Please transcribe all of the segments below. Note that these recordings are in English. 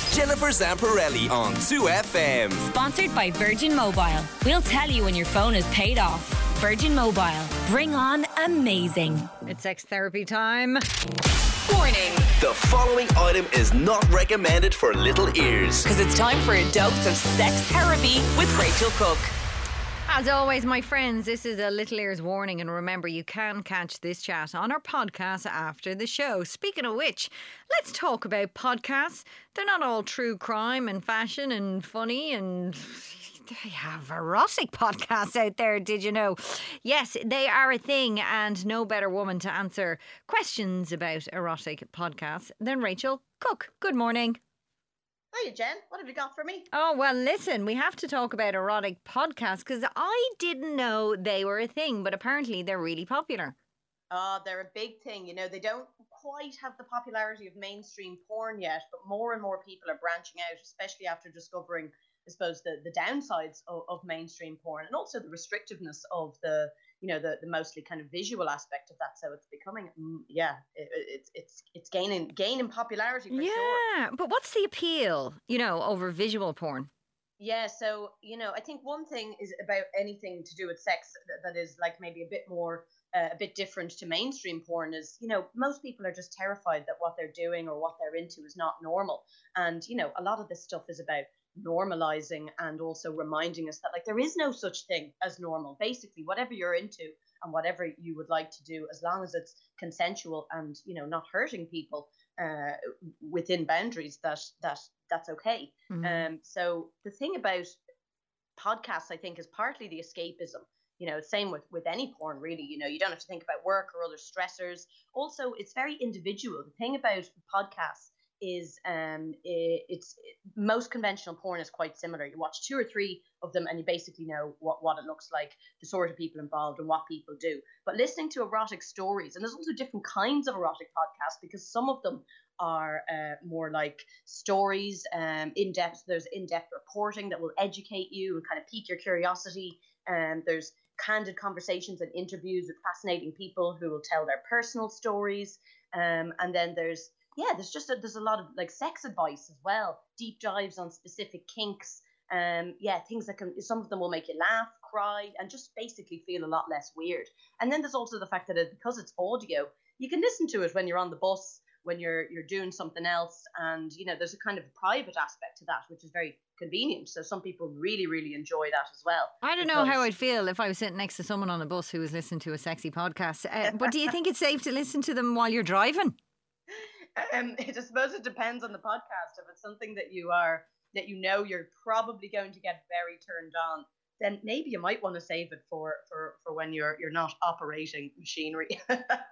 Jennifer Zamparelli on 2FM. Sponsored by Virgin Mobile. We'll tell you when your phone is paid off. Virgin Mobile. Bring on amazing. It's sex therapy time. Warning. The following item is not recommended for little ears. Because it's time for a dose of sex therapy with Rachel Cook. As always, my friends, this is a Little Ears warning, and remember, you can catch this chat on our podcast after the show. Speaking of which, let's talk about podcasts. They're not all true crime and fashion and funny, and they have erotic podcasts out there, did you know? Yes, they are a thing, and no better woman to answer questions about erotic podcasts than Rachel Cook. Good morning. Hiya, Jen. What have you got for me? Oh, well, listen, we have to talk about erotic podcasts because I didn't know they were a thing, but apparently they're really popular. Oh, they're a big thing. You know, they don't quite have the popularity of mainstream porn yet, but more and more people are branching out, especially after discovering, I suppose, the downsides of mainstream porn and also the restrictiveness of the mostly kind of visual aspect of that. So it's becoming, it's gaining popularity for sure. Yeah, but what's the appeal, over visual porn? Yeah, so, I think one thing is about anything to do with sex that is like maybe a bit more, a bit different to mainstream porn is, most people are just terrified that what they're doing or what they're into is not normal. And, a lot of this stuff is about normalizing and also reminding us that like there is no such thing as normal. Basically, whatever you're into and whatever you would like to do, as long as it's consensual and not hurting people within boundaries, that's okay. So the thing about podcasts, I think, is partly the escapism. Same with any porn, really. You don't have to think about work or other stressors. Also, it's very individual. The thing about podcasts is most conventional porn is quite similar. You watch 2 or 3 of them and you basically know what it looks like, the sort of people involved and what people do. But listening to erotic stories, and there's also different kinds of erotic podcasts because some of them are more like stories, in-depth. There's in-depth reporting that will educate you and kind of pique your curiosity. There's candid conversations and interviews with fascinating people who will tell their personal stories. And then there's a lot of like sex advice as well, deep dives on specific kinks. Things that some of them will make you laugh, cry, and just basically feel a lot less weird. And then there's also the fact that because it's audio, you can listen to it when you're on the bus, when you're doing something else, and there's a kind of private aspect to that, which is very convenient. So some people really, really enjoy that as well. I don't know how I'd feel if I was sitting next to someone on a bus who was listening to a sexy podcast. But do you think it's safe to listen to them while you're driving? I suppose it depends on the podcast. If it's something that you're probably going to get very turned on, then maybe you might want to save it for when you're not operating machinery.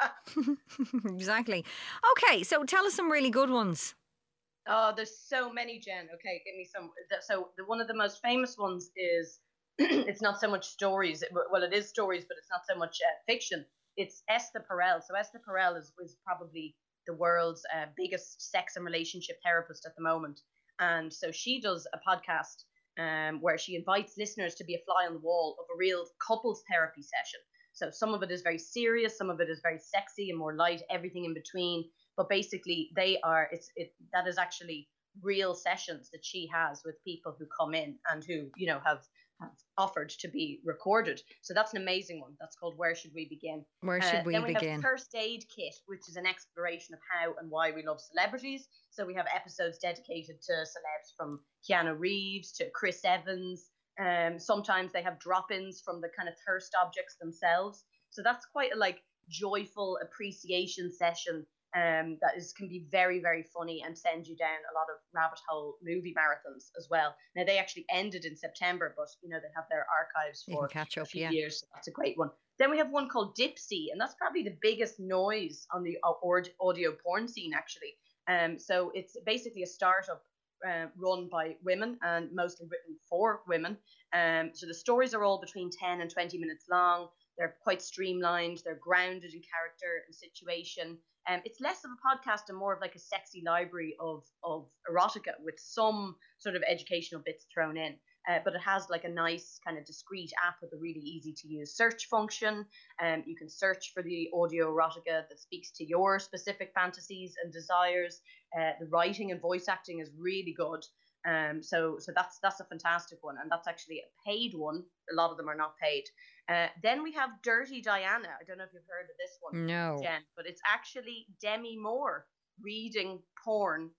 Exactly. Okay, so tell us some really good ones. Oh, there's so many, Jen. Okay, give me some. So one of the most famous ones is it's not so much stories. Well, it is stories, but it's not so much fiction. It's Esther Perel. So Esther Perel is probably the world's biggest sex and relationship therapist at the moment. And so she does a podcast where she invites listeners to be a fly on the wall of a real couples therapy session. So some of it is very serious, some of it is very sexy and more light, everything in between. But basically that is actually real sessions that she has with people who come in and who, have offered to be recorded. So that's an amazing one. That's called Where Should We Begin? Where should we then we begin? have First Aid Kit, which is an exploration of how and why we love celebrities. So we have episodes dedicated to celebs from Keanu Reeves to Chris Evans. Sometimes they have drop-ins from the kind of thirst objects themselves. So that's quite a joyful appreciation session that can be very, very funny and send you down a lot of rabbit hole movie marathons as well. Now, they actually ended in September, but, they have their archives for catch up, a few years. So that's a great one. Then we have one called Dipsy, and that's probably the biggest noise on the audio porn scene, actually. So it's basically a startup run by women and mostly written for women. So the stories are all between 10 and 20 minutes long. They're quite streamlined. They're grounded in character and situation. It's less of a podcast and more of like a sexy library of erotica with some sort of educational bits thrown in. but it has like a nice kind of discreet app with a really easy to use search function. You can search for the audio erotica that speaks to your specific fantasies and desires. The writing and voice acting is really good. So that's a fantastic one, and that's actually a paid one. A lot of them are not paid. Then we have Dirty Diana. I don't know if you've heard of this one, No. Jen, but it's actually Demi Moore reading porn.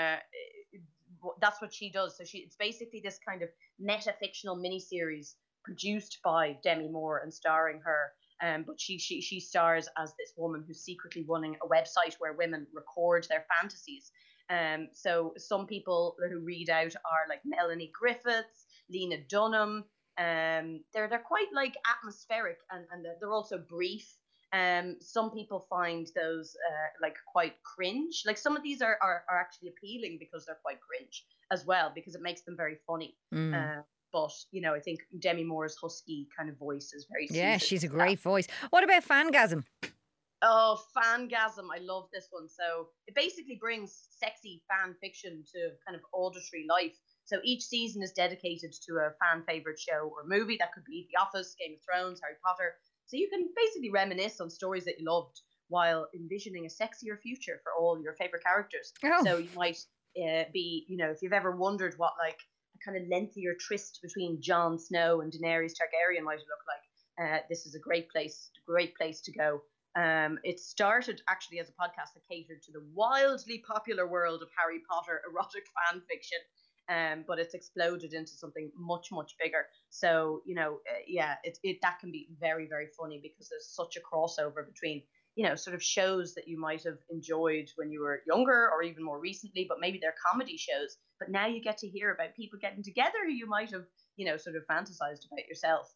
That's what she does. So it's basically this kind of meta-fictional miniseries produced by Demi Moore and starring her. But she stars as this woman who's secretly running a website where women record their fantasies. So some people who read out are like Melanie Griffiths, Lena Dunham. They're quite like atmospheric, and they're also brief. Some people find those like quite cringe. Like some of these are actually appealing because they're quite cringe as well, because it makes them very funny. But I think Demi Moore's husky kind of voice is very Yeah, suited she's a to great that. voice. What about Fangasm? Oh, Fangasm. I love this one. So it basically brings sexy fan fiction to kind of auditory life. So each season is dedicated to a fan favorite show or movie. That could be The Office, Game of Thrones, Harry Potter. So you can basically reminisce on stories that you loved while envisioning a sexier future for all your favorite characters. Oh. So you might be, if you've ever wondered what like a kind of lengthier tryst between Jon Snow and Daenerys Targaryen might look like, this is a great place to go. It started actually as a podcast that catered to the wildly popular world of Harry Potter erotic fan fiction. But it's exploded into something much, much bigger. So, that can be very, very funny because there's such a crossover between, sort of shows that you might have enjoyed when you were younger or even more recently, but maybe they're comedy shows. But now you get to hear about people getting together who you might have, sort of fantasized about yourself.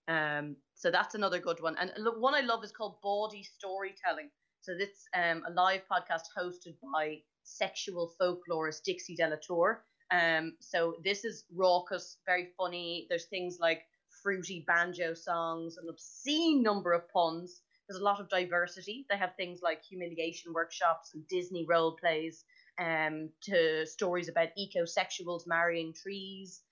So that's another good one. And one I love is called Bawdy Storytelling. So it's a live podcast hosted by sexual folklorist Dixie Delatour. So this is raucous, very funny. There's things like fruity banjo songs, an obscene number of puns. There's a lot of diversity. They have things like humiliation workshops and Disney role plays, to stories about ecosexuals marrying trees.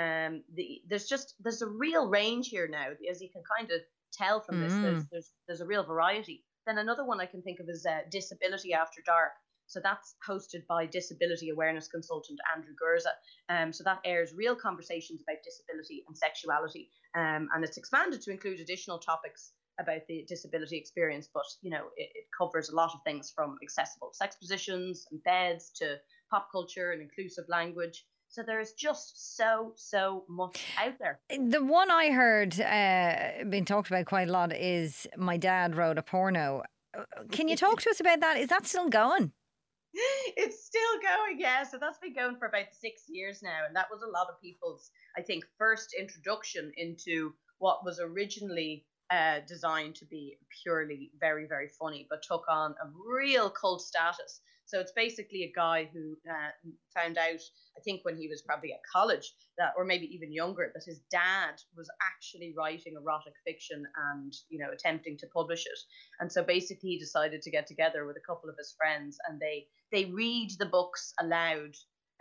There's a real range here now, as you can kind of tell from this. There's a real variety. Then another one I can think of is Disability After Dark. So that's hosted by disability awareness consultant Andrew Gurza. So that airs real conversations about disability and sexuality. And it's expanded to include additional topics about the disability experience. But, it covers a lot of things from accessible sex positions and beds to pop culture and inclusive language. So there's just so much out there. The one I heard being talked about quite a lot is My Dad Wrote a Porno. Can you talk to us about that? Is that still going? It's still going, yeah. So that's been going for about 6 years now. And that was a lot of people's, I think, first introduction into what was originally designed to be purely very, very funny, but took on a real cult status. So it's basically a guy who found out, I think when he was probably at college, that, or maybe even younger, that his dad was actually writing erotic fiction and, attempting to publish it. And so basically he decided to get together with a couple of his friends, and they read the books aloud,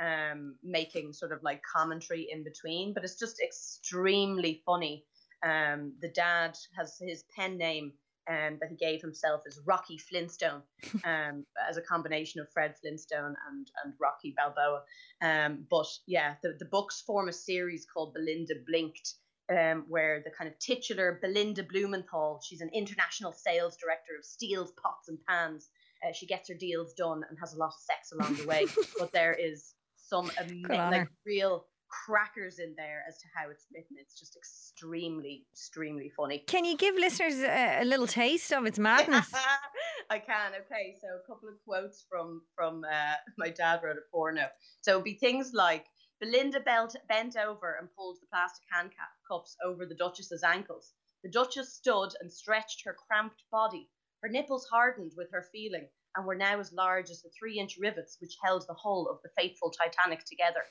making sort of like commentary in between, but it's just extremely funny. The dad has his pen name that he gave himself is Rocky Flintstone, as a combination of Fred Flintstone and Rocky Balboa. But yeah, the books form a series called Belinda Blinked, where the kind of titular Belinda Blumenthal, she's an international sales director of steels, pots and pans. She gets her deals done and has a lot of sex along the way. But there is some real crackers in there as to how it's written. It's just extremely funny. Can you give listeners a little taste of its madness? I can. Okay, so a couple of quotes from My Dad Wrote a Porno. So it'd be things like, Belinda bent over and pulled the plastic handcuffs over the Duchess's ankles. The Duchess stood and stretched her cramped body. Her nipples hardened with her feeling and were now as large as the 3-inch rivets which held the hull of the fateful Titanic together.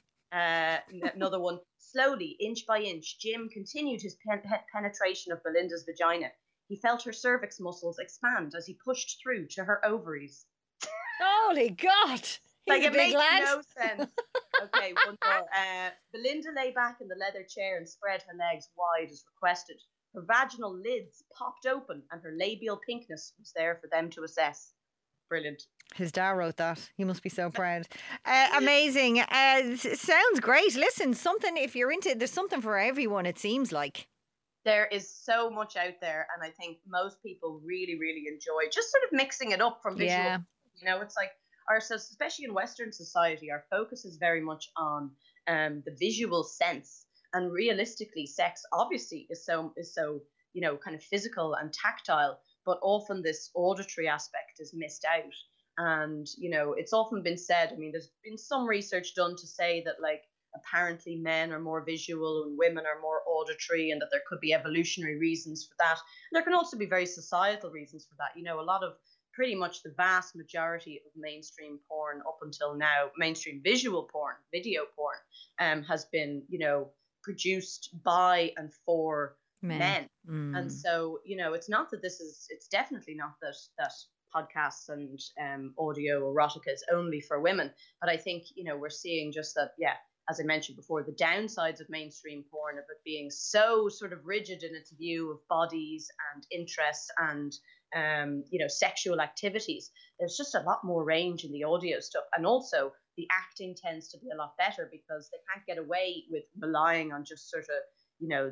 Another one. Slowly, inch by inch, Jim continued his penetration of Belinda's vagina. He felt her cervix muscles expand as he pushed through to her ovaries. Holy God! He's Like, a it big makes lad. no sense. Okay, one more. Belinda lay back in the leather chair and spread her legs wide as requested. Her vaginal lids popped open and her labial pinkness was there for them to assess. Brilliant. His dad wrote that. He must be so proud. Amazing. Sounds great. Listen, something, if you're into it, there's something for everyone, it seems like. There is so much out there, and I think most people really, really enjoy just sort of mixing it up from visual. Yeah. You know, it's like especially in Western society, our focus is very much on the visual sense, and realistically, sex obviously is so you know, kind of physical and tactile, but often this auditory aspect is missed out. And you know, it's often been said. I mean, there's been some research done to say that like apparently men are more visual and women are more auditory, and that there could be evolutionary reasons for that. And there can also be very societal reasons for that. You know, a lot of pretty much the vast majority of mainstream porn up until now, mainstream visual porn, video porn, has been, you know, produced by and for men. And so, you know, it's not that it's definitely not that podcasts and audio erotica is only for women. But I think, you know, we're seeing just that, yeah, as I mentioned before, the downsides of mainstream porn, of it being so sort of rigid in its view of bodies and interests and, you know, sexual activities. There's just a lot more range in the audio stuff. And also the acting tends to be a lot better because they can't get away with relying on just sort of, you know,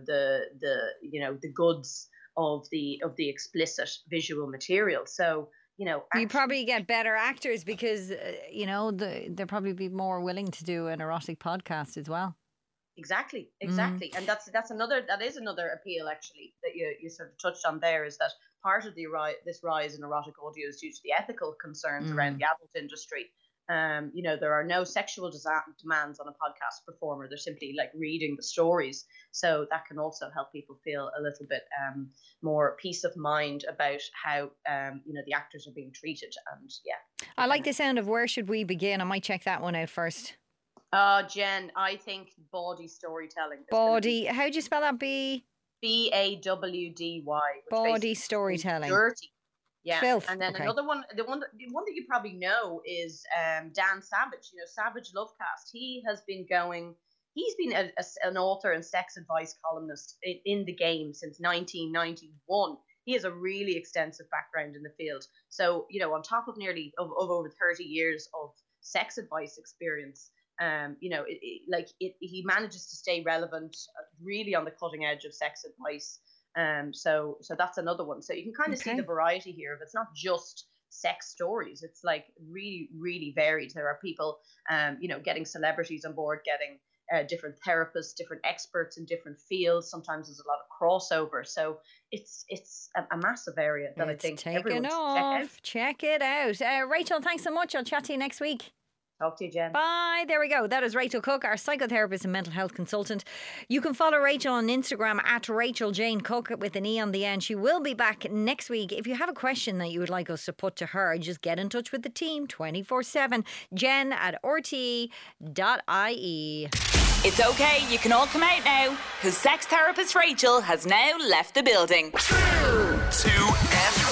the goods of the explicit visual material. So, you know, you probably get better actors because, you know, they'll probably be more willing to do an erotic podcast as well. Exactly. And that is another appeal actually that you sort of touched on there, is that part of this rise in erotic audio is due to the ethical concerns around the adult industry. You know, there are no sexual demands on a podcast performer. They're simply like reading the stories. So that can also help people feel a little bit more peace of mind about how, you know, the actors are being treated. And yeah. I like the sound of Where Should We Begin? I might check that one out first. Jen, I think bawdy storytelling. Bawdy. How do you spell that? BAWDY. Bawdy storytelling. Dirty. Yeah. Filth. And then another one, the one that you probably know is Dan Savage. You know, Savage Lovecast. He's been an author and sex advice columnist in the game since 1991. He has a really extensive background in the field. So, you know, on top of nearly over 30 years of sex advice experience, you know, he manages to stay relevant, really on the cutting edge of sex advice. So that's another one. So you can kind of see the variety here. If it's not just sex stories, it's like really, really varied. There are people, you know, getting celebrities on board, getting different therapists, different experts in different fields. Sometimes there's a lot of crossover. So it's a massive area that I think everyone should check it out. Rachel, thanks so much. I'll chat to you next week. Talk to you, Jen. Bye. There we go. That is Rachel Cook, our psychotherapist and mental health consultant. You can follow Rachel on Instagram at Rachel Jane Cook with an E on the end. She will be back next week. If you have a question that you would like us to put to her, just get in touch with the team 24/7. Jen at rte.ie. It's okay, you can all come out now, because sex therapist Rachel has now left the building. 2FM.